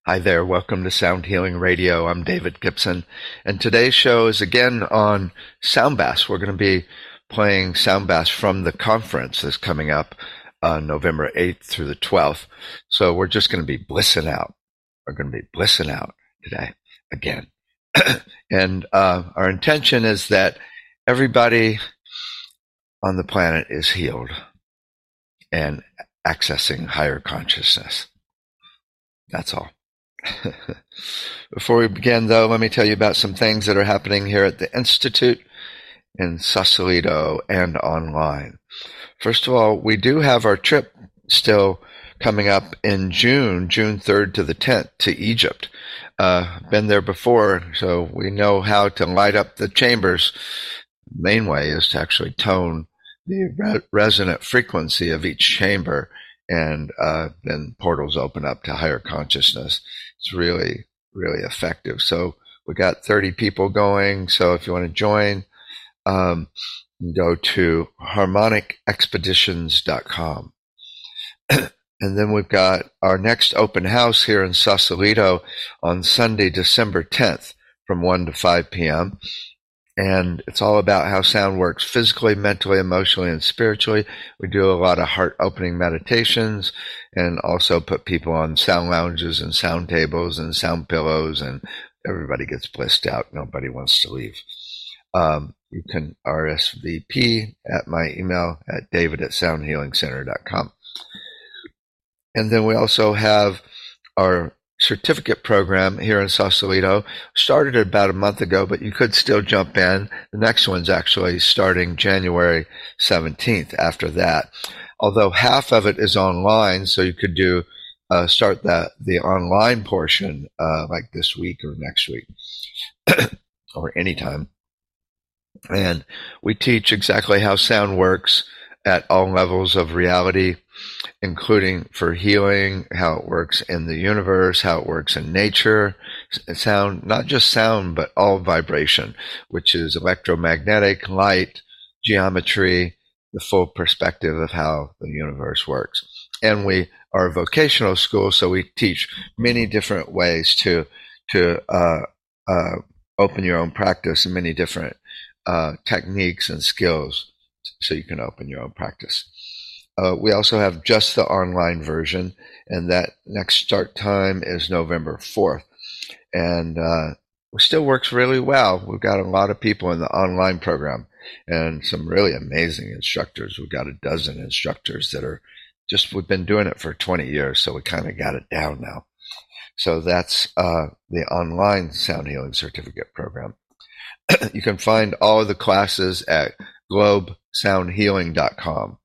Hi there, welcome to Sound Healing Radio. I'm David Gibson, and today's show is again on Sound Bass. We're going to be playing Sound Bass from the conference that's coming up November 8th through the 12th. So we're just going to be blissing out. We're going to be blissing out today again. And our intention is that everybody on the planet is healed and accessing higher consciousness. That's all. Before we begin, though, let me tell you about some things that are happening here at the Institute in Sausalito and online. First of all, we do have our trip still coming up in June 3rd to the 10th to Egypt. Been there before, so we know how to light up the chambers. The main way is to actually tone the resonant frequency of each chamber, and then portals open up to higher consciousness. It's really, really effective. So we got 30 people going. So if you want to join, go to harmonicexpeditions.com. And then we've got our next open house here in Sausalito on Sunday, December 10th from 1 to 5 p.m. And it's all about how sound works physically, mentally, emotionally, and spiritually. We do a lot of heart-opening meditations and also put people on sound lounges and sound tables and sound pillows, and everybody gets blissed out. Nobody wants to leave. You can RSVP at my email at david@soundhealingcenter.com. And then we also have our certificate program here in Sausalito. Started about a month ago, but you could still jump in. The next one's actually starting January 17th after that. Although half of it is online, so you could do start the online portion like this week or next week or anytime. And we teach exactly how sound works at all levels of reality, including for healing, how it works in the universe, how it works in nature, sound, not just sound, but all vibration, which is electromagnetic, light, geometry, the full perspective of how the universe works. And we are a vocational school, so we teach many different ways to open your own practice and many different techniques and skills so you can open your own practice. We also have just the online version, and that next start time is November 4th. And it still works really well. We've got a lot of people in the online program and some really amazing instructors. We've got a dozen instructors that are we've been doing it for 20 years, so we kind of got it down now. So that's the online sound healing certificate program. You can find all of the classes at globesoundhealing.com.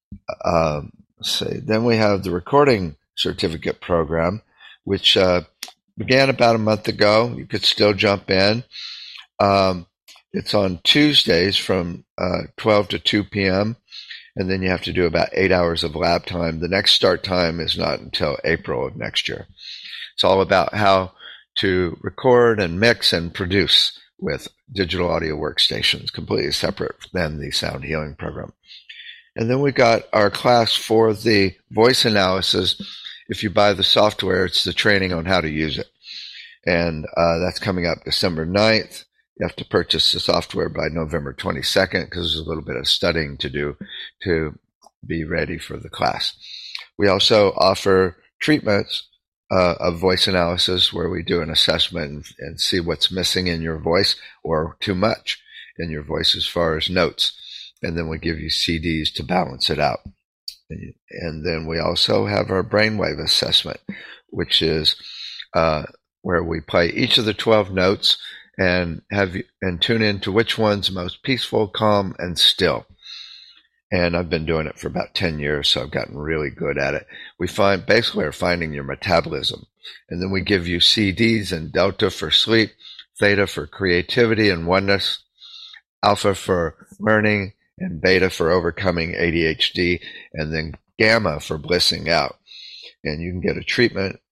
Then we have the recording certificate program, which began about a month ago. You could still jump in. It's on Tuesdays from 12 to 2 p.m., and then you have to do about 8 hours of lab time. The next start time is not until April of next year. It's all about how to record and mix and produce with digital audio workstations, completely separate than the sound healing program. And then we got our class for the voice analysis. If you buy the software, it's the training on how to use it. And that's coming up December 9th. You have to purchase the software by November 22nd because there's a little bit of studying to do to be ready for the class. We also offer treatments of voice analysis where we do an assessment and see what's missing in your voice or too much in your voice as far as notes. And then we give you CDs to balance it out. And then we also have our brainwave assessment, which is where we play each of the 12 notes and tune into which one's most peaceful, calm, and still. And I've been doing it for about 10 years, so I've gotten really good at it. We basically are finding your metabolism. And then we give you CDs and delta for sleep, theta for creativity and oneness, alpha for learning, and beta for overcoming ADHD, and then gamma for blissing out. And you can get a treatment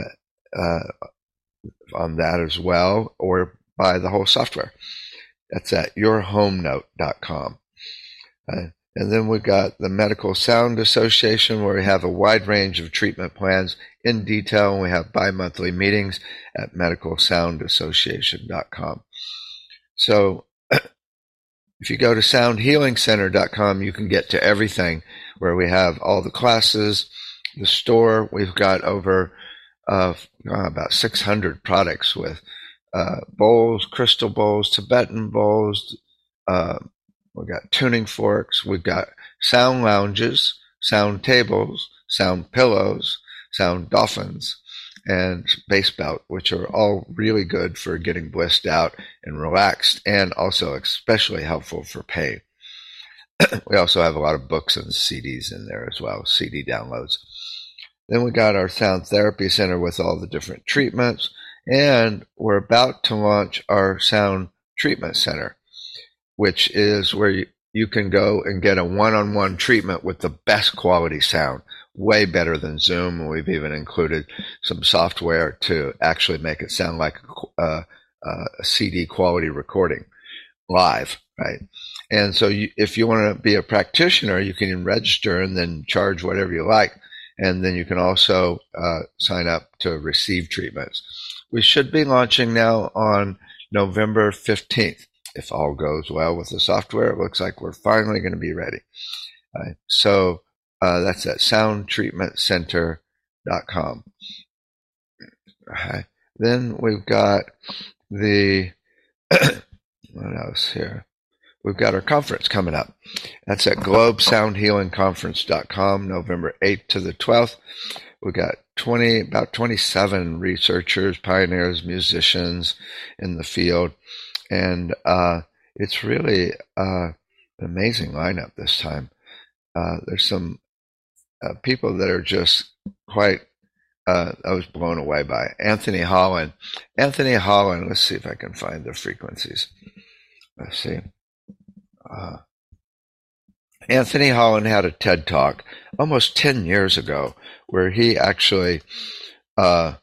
on that as well, or buy the whole software. That's at yourhomenote.com. And then we've got the Medical Sound Association, where we have a wide range of treatment plans in detail, and we have bi-monthly meetings at medicalsoundassociation.com. So if you go to soundhealingcenter.com, you can get to everything, where we have all the classes, the store. We've got over about 600 products with bowls, crystal bowls, Tibetan bowls. We've got tuning forks. We've got sound lounges, sound tables, sound pillows, sound dolphins, and bass belt, which are all really good for getting blissed out and relaxed, and also especially helpful for pain. We also have a lot of books and CDs in there as well, CD downloads. Then we got our Sound Therapy Center with all the different treatments, and we're about to launch our Sound Treatment Center, which is where you can go and get a one-on-one treatment with the best quality sound, way better than Zoom. And we've even included some software to actually make it sound like a CD quality recording live, right? And so if you want to be a practitioner, you can register and then charge whatever you like. And then you can also sign up to receive treatments. We should be launching now on November 15th. If all goes well with the software, it looks like we're finally going to be ready. So that's at soundtreatmentcenter.com. Then we've got the, what else here? We've got our conference coming up. That's at globesoundhealingconference.com, November 8th to the 12th. We've got about 27 researchers, pioneers, musicians in the field. And it's really an amazing lineup this time. There's some people that are just quite, I was blown away by. Anthony Holland, let's see if I can find the frequencies. Let's see. Anthony Holland had a TED Talk almost 10 years ago where he actually had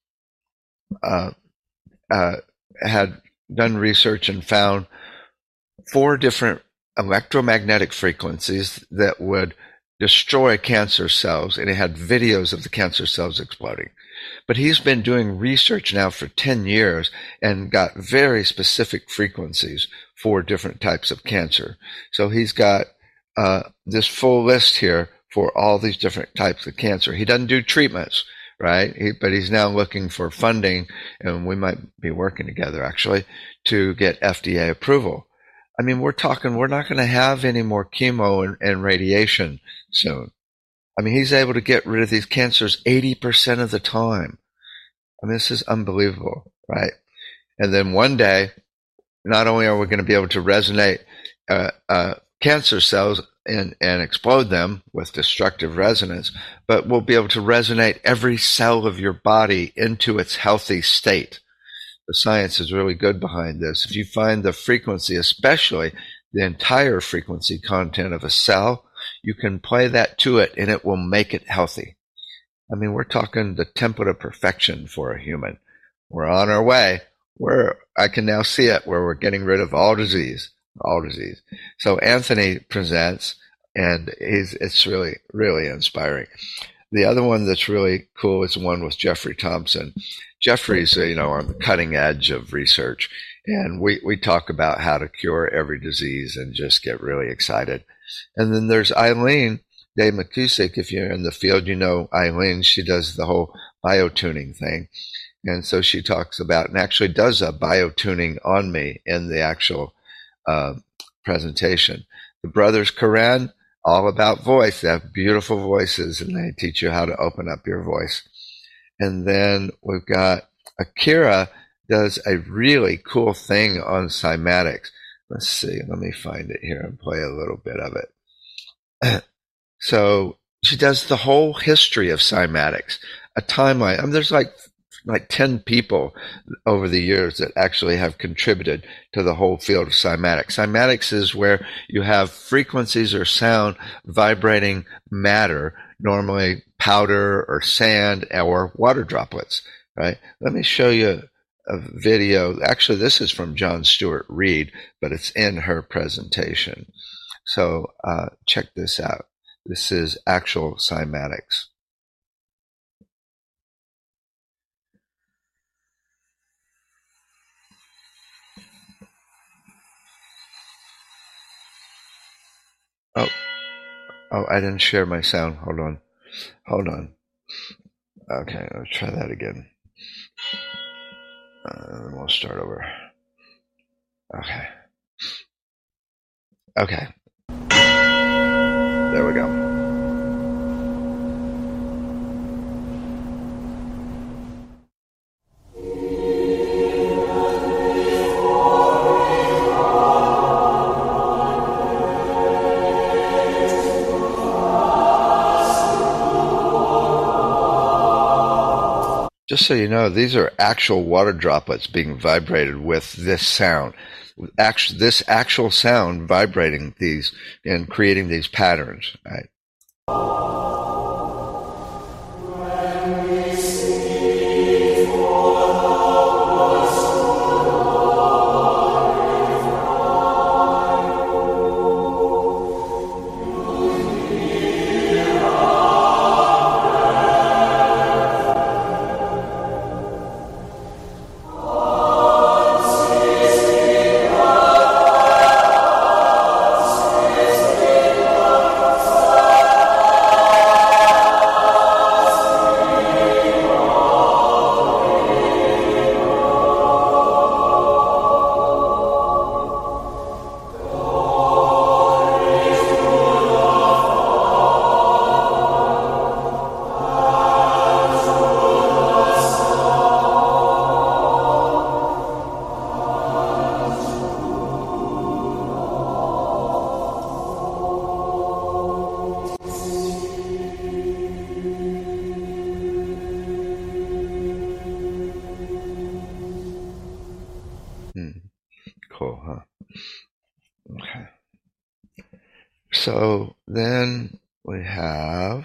done research and found 4 different electromagnetic frequencies that would destroy cancer cells, and it had videos of the cancer cells exploding. But he's been doing research now for 10 years and got very specific frequencies for different types of cancer. So he's got this full list here for all these different types of cancer. He doesn't do treatments, right? But he's now looking for funding, and we might be working together actually to get FDA approval. I mean, we're not going to have any more chemo and radiation soon. I mean, he's able to get rid of these cancers 80% of the time. I mean, this is unbelievable, right? And then one day, not only are we going to be able to resonate cancer cells and explode them with destructive resonance, but we'll be able to resonate every cell of your body into its healthy state. The science is really good behind this. If you find the frequency, especially the entire frequency content of a cell, you can play that to it and it will make it healthy. I mean, we're talking the template of perfection for a human. We're on our way. I can now see it, where we're getting rid of all disease. So Anthony presents, and it's really, really inspiring. The other one that's really cool is one with Jeffrey Thompson. Jeffrey's, on the cutting edge of research, and we talk about how to cure every disease and just get really excited. And then there's Eileen Day McCusick. If you're in the field, you know Eileen. She does the whole biotuning thing. And so she talks about and actually does a biotuning on me in the actual presentation. The brothers Karen, all about voice. They have beautiful voices, and they teach you how to open up your voice. And then we've got Akira does a really cool thing on cymatics. Let's see. Let me find it here and play a little bit of it. So she does the whole history of cymatics, a timeline. I mean, there's like 10 people over the years that actually have contributed to the whole field of cymatics. Cymatics is where you have frequencies or sound vibrating matter, normally powder or sand or water droplets, right? Let me show you a video. Actually, this is from John Stuart Reid, but it's in her presentation. So check this out. This is actual cymatics. Oh, I didn't share my sound. Hold on. Okay, I'll try that again. Then we'll start over. Okay. There we go. Just so you know, these are actual water droplets being vibrated with this sound. This actual sound vibrating these and creating these patterns. Right? Cool, huh? Okay. So then we have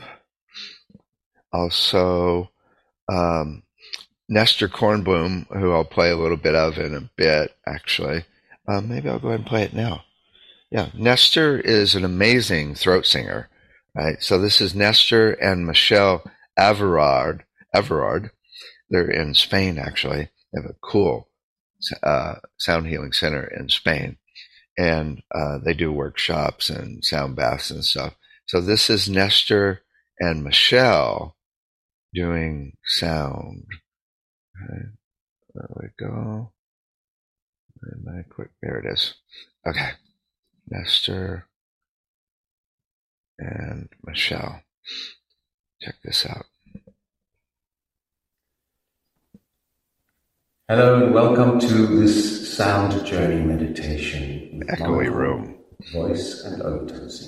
also Nestor Kornblum, who I'll play a little bit of in a bit, actually. Maybe I'll go ahead and play it now. Yeah, Nestor is an amazing throat singer, right? So this is Nestor and Michelle Everard. They're in Spain, actually. They have a cool sound healing center in Spain. And they do workshops and sound baths and stuff. So this is Nestor and Michelle doing sound. Okay, there we go. There it is. Okay, Nestor and Michelle. Check this out. Hello and welcome to this sound journey meditation. Echoey room. Voice and overtosing.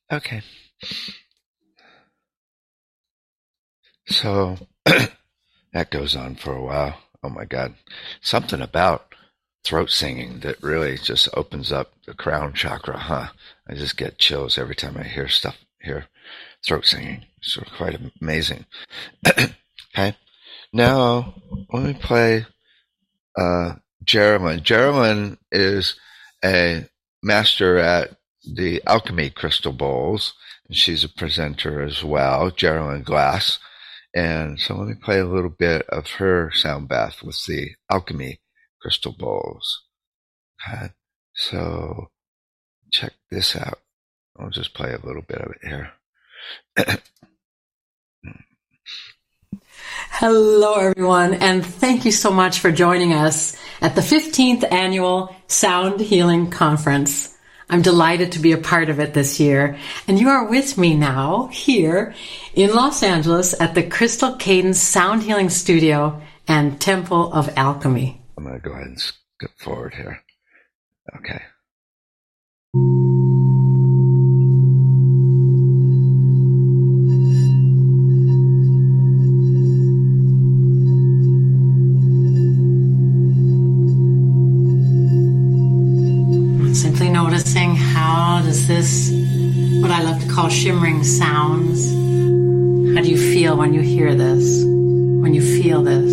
Okay. So that goes on for a while. Oh my God. Something about throat singing that really just opens up the crown chakra, huh? I just get chills every time I hear throat singing. It's quite amazing. Okay. Now, let me play Geraldine. Geraldine is a master at the alchemy crystal bowls, and she's a presenter as well, Geraldine Glass. And so let me play a little bit of her sound bath with the alchemy crystal bowls. Okay. So check this out. I'll just play a little bit of it here. Hello, everyone, and thank you so much for joining us at the 15th Annual Sound Healing Conference. I'm delighted to be a part of it this year, and you are with me now here in Los Angeles at the Crystal Cadence Sound Healing Studio and Temple of Alchemy. I'm going to go ahead and skip forward here. Okay. Simply noticing how does this, what I love to call shimmering sounds, how do you feel when you hear this, when you feel this?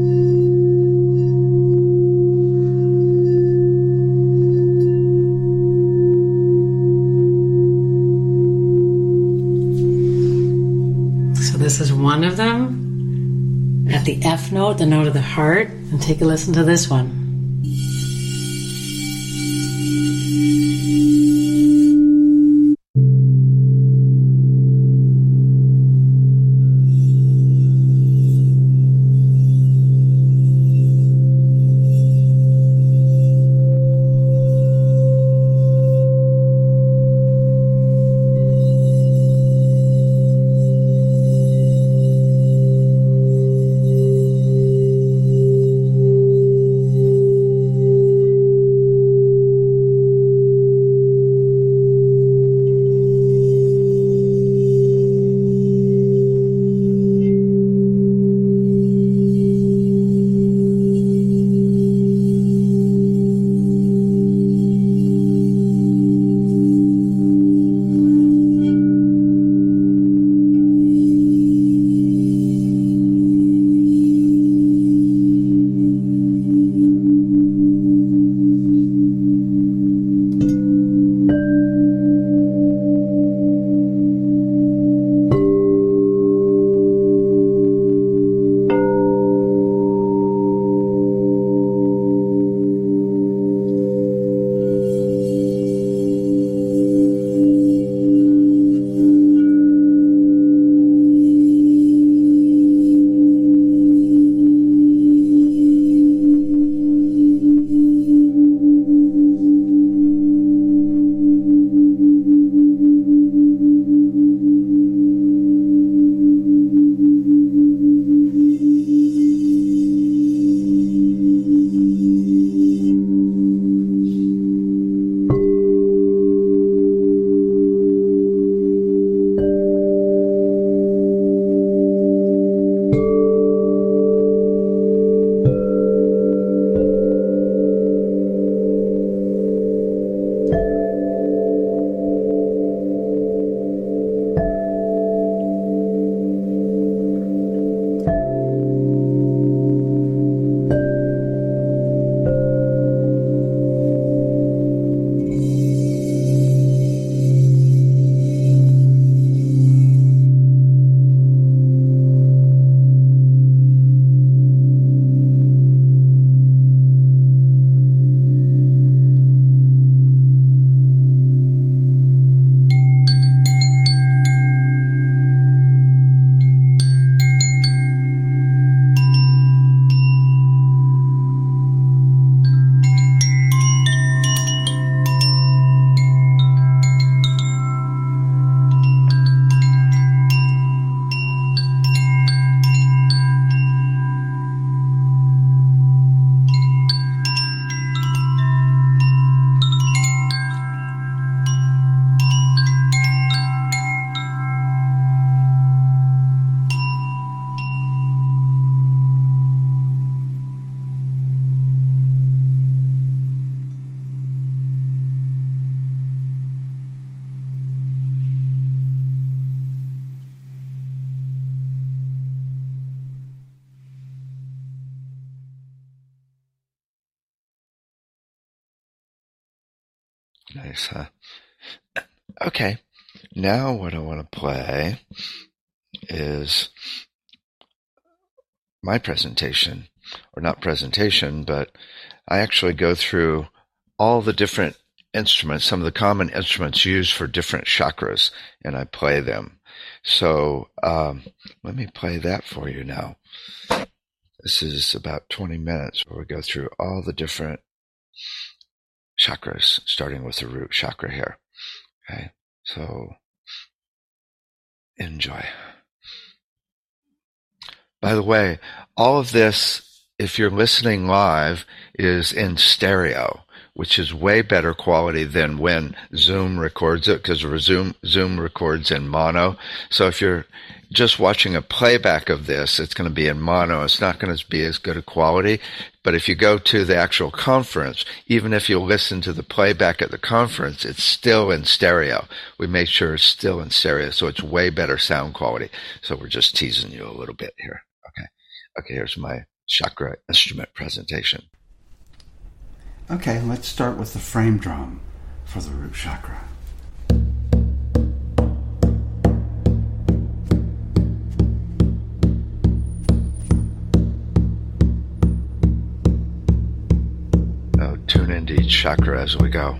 So this is one of them at the F note, the note of the heart, and take a listen to this one. Nice, huh? Okay. Now what I want to play is my presentation, or not presentation, but I actually go through all the different instruments, some of the common instruments used for different chakras, and I play them. So let me play that for you now. This is about 20 minutes where we go through all the different chakras, starting with the root chakra here. Okay, so enjoy. By the way, all of this, if you're listening live, is in stereo, which is way better quality than when Zoom records it, because Zoom records in mono. So if you're just watching a playback of this, it's going to be in mono. It's not going to be as good a quality. But if you go to the actual conference, even if you listen to the playback at the conference, it's still in stereo. We make sure it's still in stereo, so it's way better sound quality. So we're just teasing you a little bit here. Okay, here's my chakra instrument presentation. Okay, let's start with the frame drum for the root chakra. Now tune into each chakra as we go.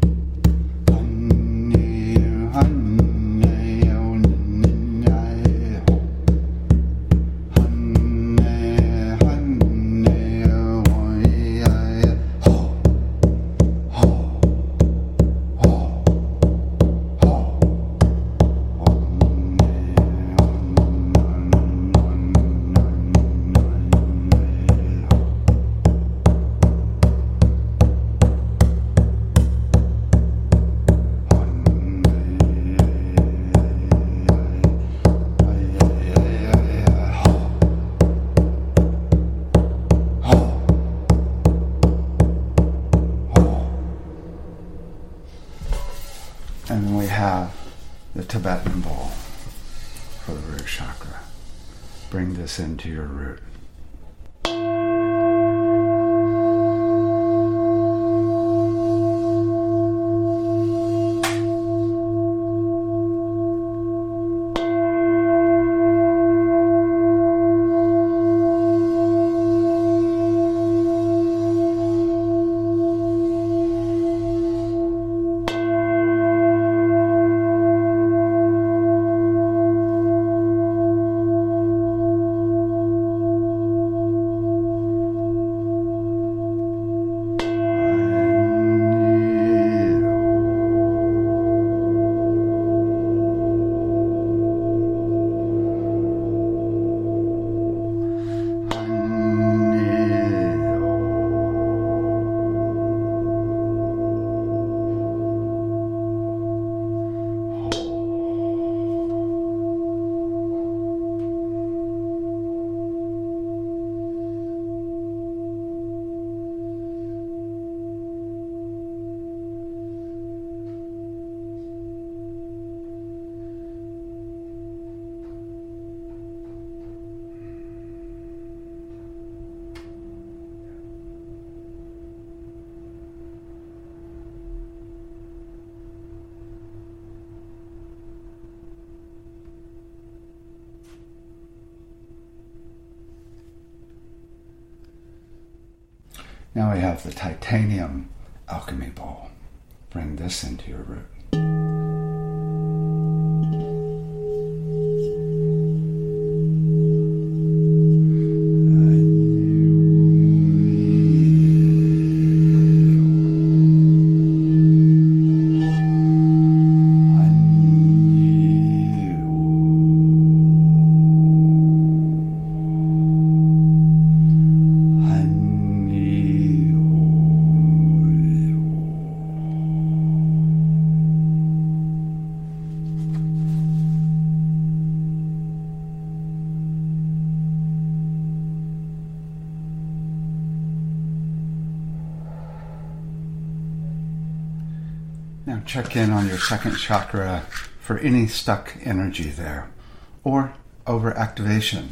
And then we have the Tibetan bowl for the root chakra. Bring this into your root. Now we have the titanium alchemy bowl. Bring this into your root. Now check in on your second chakra for any stuck energy there or overactivation.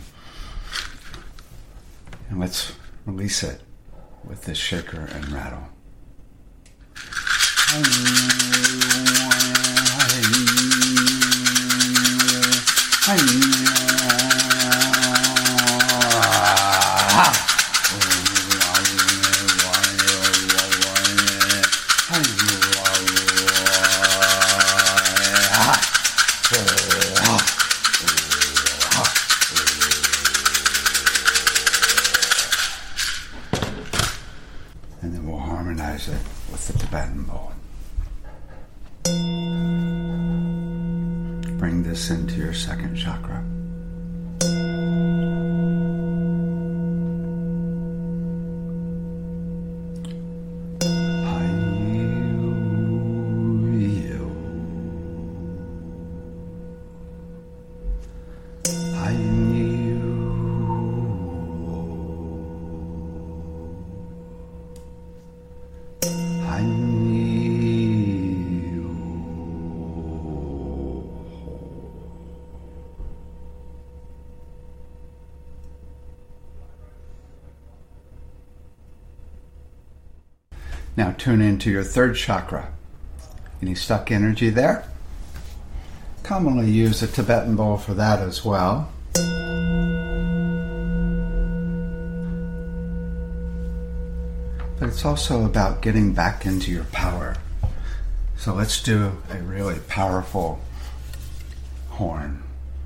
And let's release it with this shaker and rattle. And then we'll harmonize it with the Tibetan bowl. Bring this into your second chakra. Now tune into your third chakra. Any stuck energy there? Commonly use a Tibetan bowl for that as well. But it's also about getting back into your power. So let's do a really powerful horn.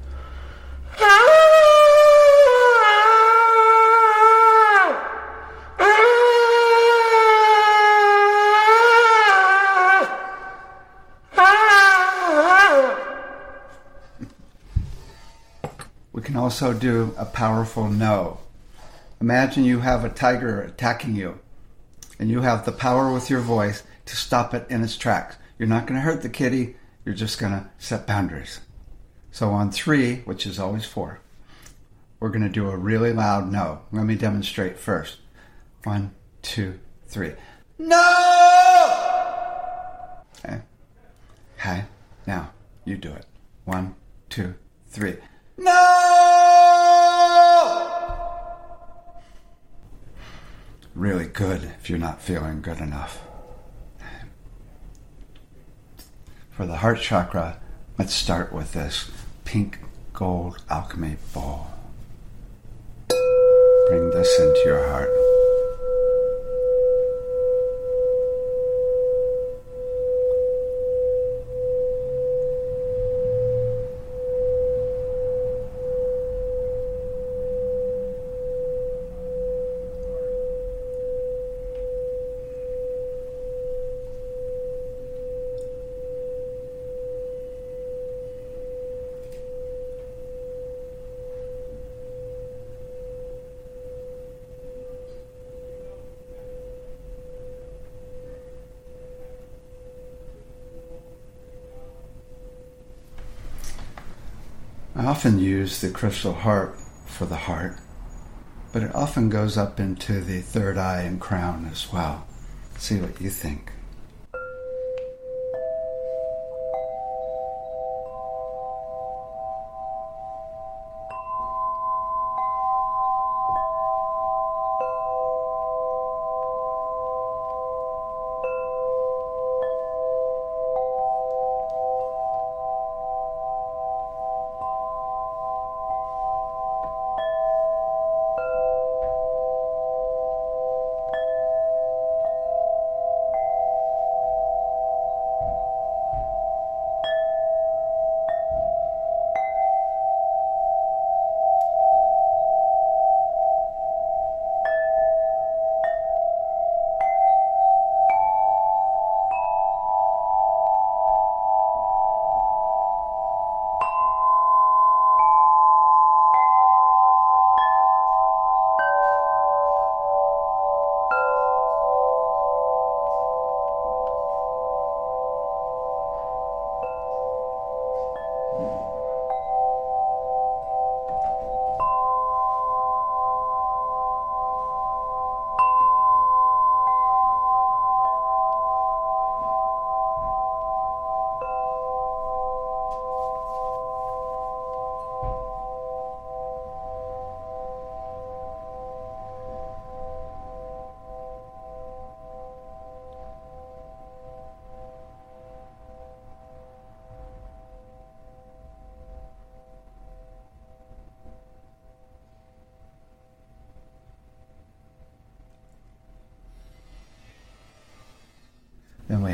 We can also do a powerful no. Imagine you have a tiger attacking you, and you have the power with your voice to stop it in its tracks. You're not going to hurt the kitty, you're just going to set boundaries. So on 3, which is always 4, we're going to do a really loud no. Let me demonstrate first. 1, 2, 3. No! Okay. Hi. Now, you do it. 1, 2, 3. No! Really good if you're not feeling good enough. For the heart chakra, let's start with this pink gold alchemy bowl. Bring this into your heart. I often use the crystal heart for the heart, but it often goes up into the third eye and crown as well. See what you think.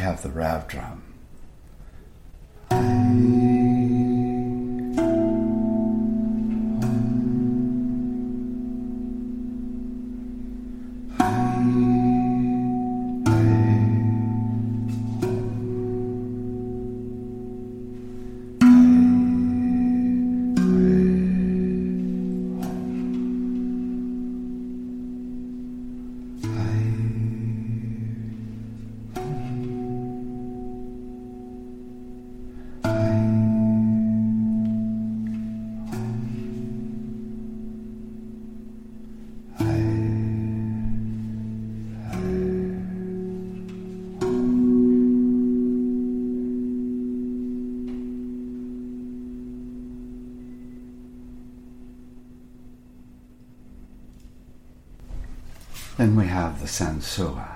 have the Rav drum. Then we have the Sansua.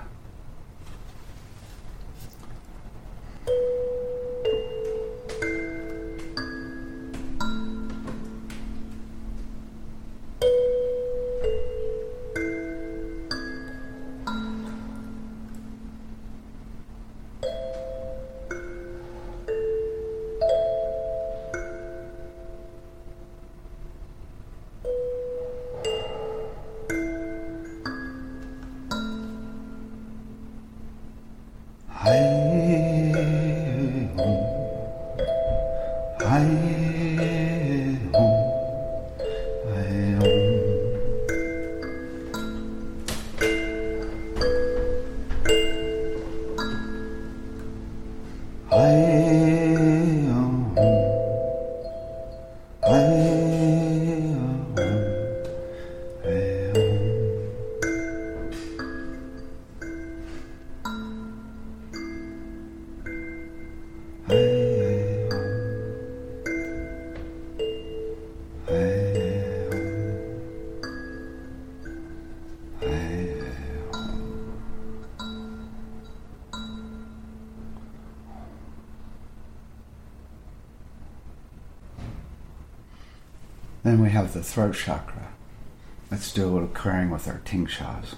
Then we have the throat chakra. Let's do a little clearing with our tingshas.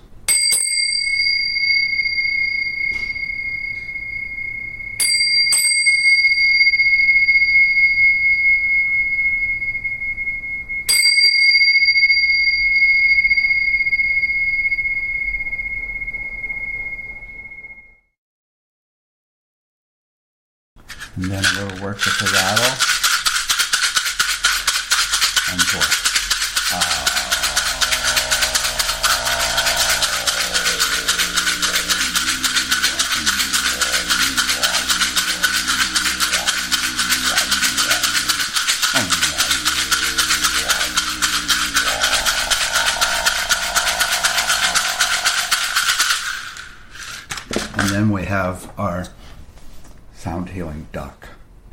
And then a little work with the rattle. And voice. And then we have our sound healing duck.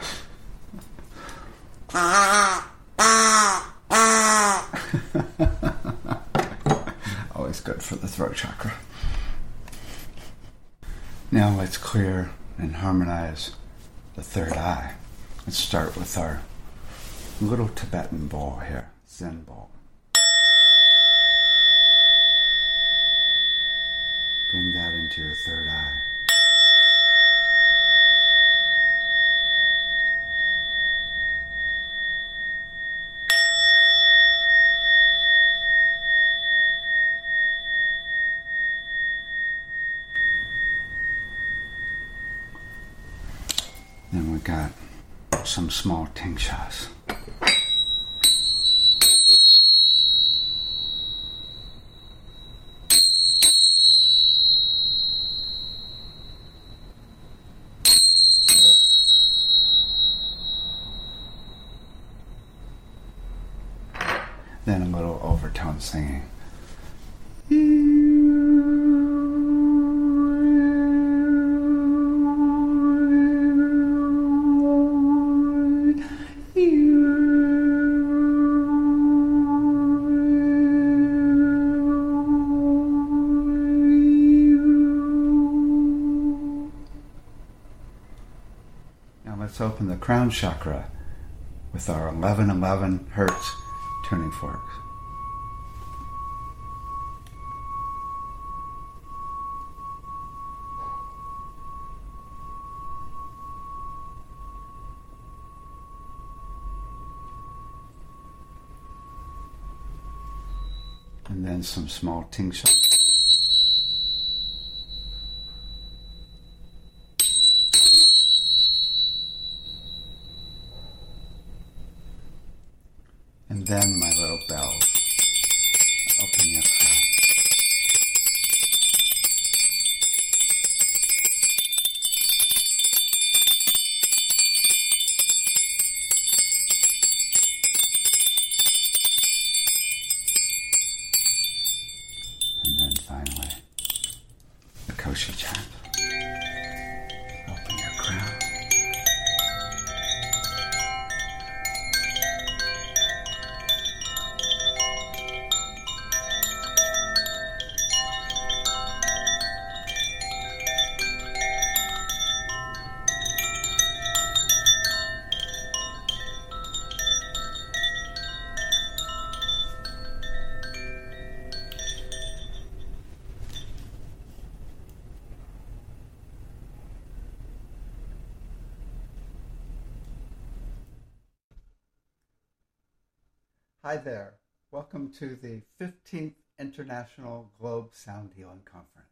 Always good for the throat chakra. Now let's clear and harmonize the third eye. Let's start with our little Tibetan bowl here, Zen bowl. Bring that into your third eye. Then we got some small tingshas. Then a little overtone singing. Now let's open the crown chakra with our 1111 hertz tuning forks. and then some small tingsha. And then my little bells. Open your crown. And then finally, the Koshi chant. Open your crown. Hi there. Welcome to the 15th International Globe Sound Healing Conference.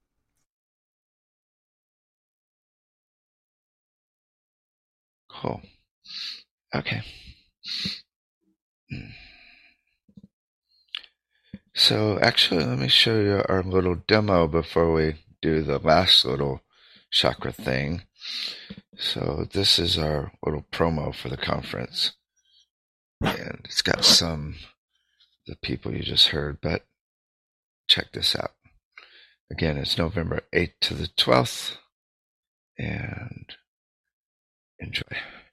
Cool. Okay. So actually, let me show you our little demo before we do the last little chakra thing. So this is our little promo for the conference. And it's got some the people you just heard, but check this out. Again, it's November 8th to the 12th, and enjoy.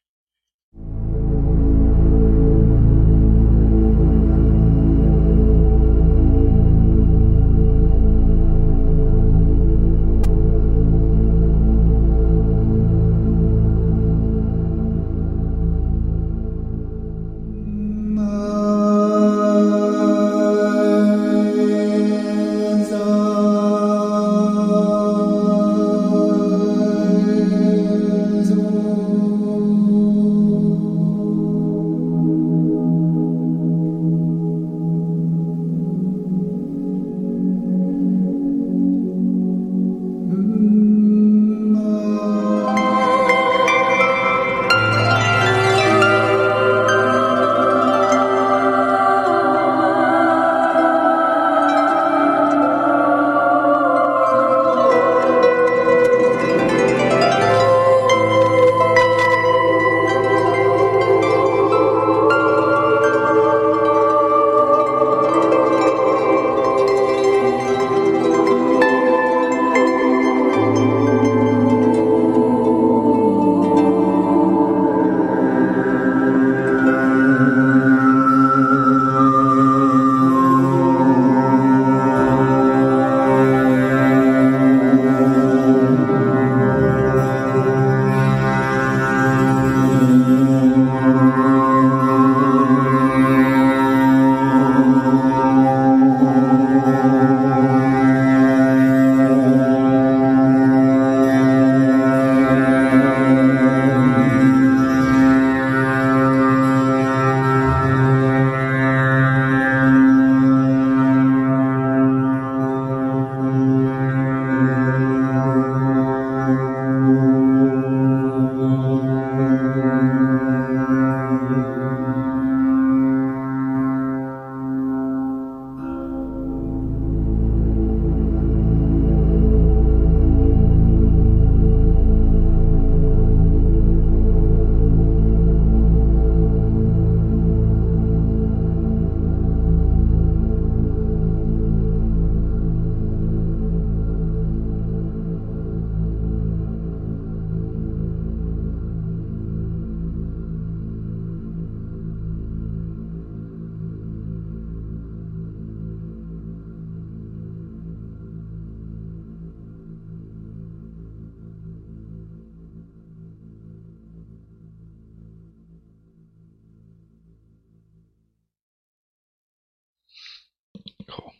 Cool.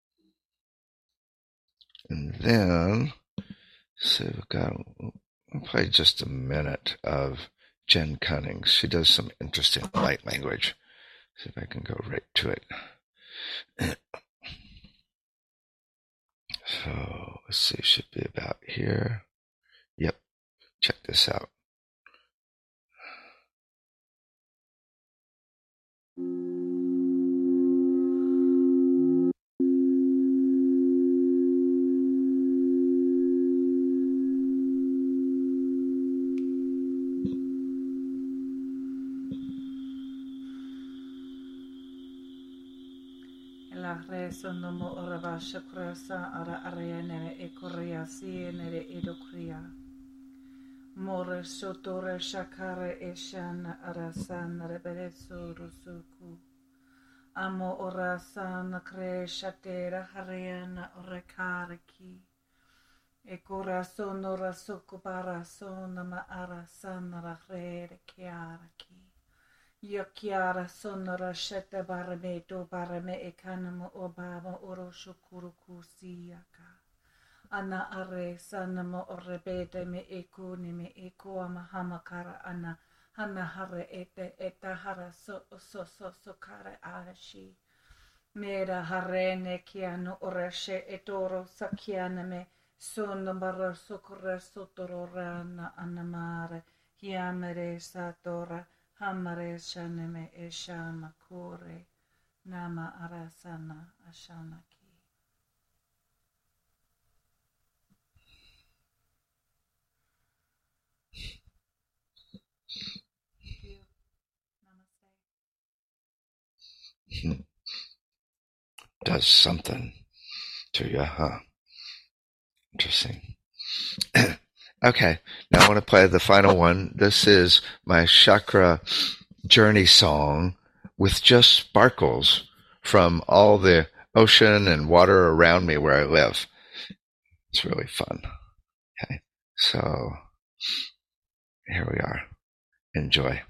And then, so we've got probably just a minute of Jen Cunnings. She does some interesting light language. See if I can go right to it. So let's see, should be about here. Yep, check this out. La reso nomo orava shakrasa ara arianere e korea sienere edokria. More sotore shakare eshan arasan rebereso rusuku. Amo orasan kre shatera hariana orekareki. E corazon orasuku parason nama arasan rahre kiaraki. Yakiara sonora shete barame do barame ekanamo obama oroshukuru kusiyaka. Ana are sanamo orebede me ekuni me ekoama hamakara ana hana hare ete etahara so kare arashi. Mera harene kiano oreshe etoro sakiana me sonambara sokore sotororana anamare hiamere satora. Hamare shaneme eshama kore nama arasana ashanaki. Thank you. Namaste. Does something to you, huh? Interesting. Okay, now I want to play the final one. This is my chakra journey song with just sparkles from all the ocean and water around me where I live. It's really fun. Okay, so here we are. Enjoy.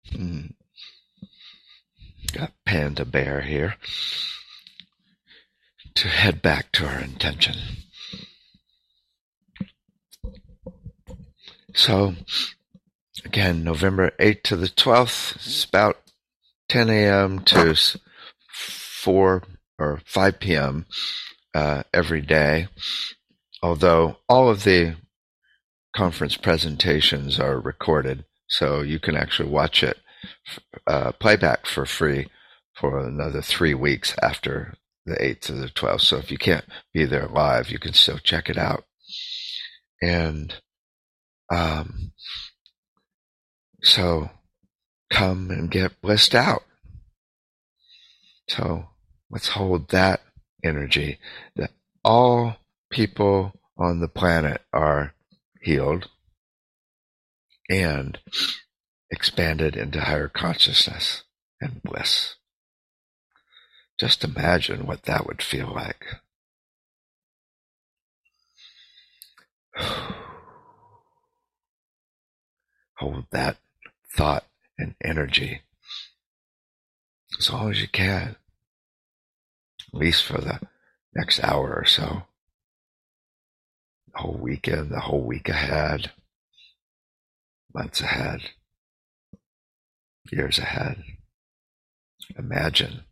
Got Panda Bear here to head back to our intention. So, again, November 8th to the 12th, it's about 10 a.m. to 4 or 5 p.m. Every day, although all of the conference presentations are recorded, so you can actually watch it playback for free for another 3 weeks after the 8th to the 12th. So if you can't be there live, you can still check it out. And so come and get blissed out. So let's hold that energy that all people on the planet are healed and expanded into higher consciousness and bliss. Just imagine what that would feel like. Hold that thought and energy as long as you can, at least for the next hour or so. The whole weekend, the whole week ahead, months ahead, years ahead. Imagine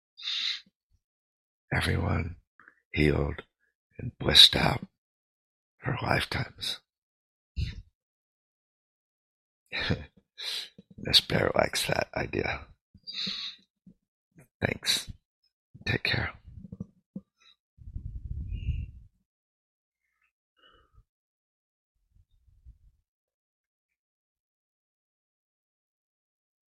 everyone healed and blissed out for lifetimes. Miss Bear likes that idea. Thanks. Take care.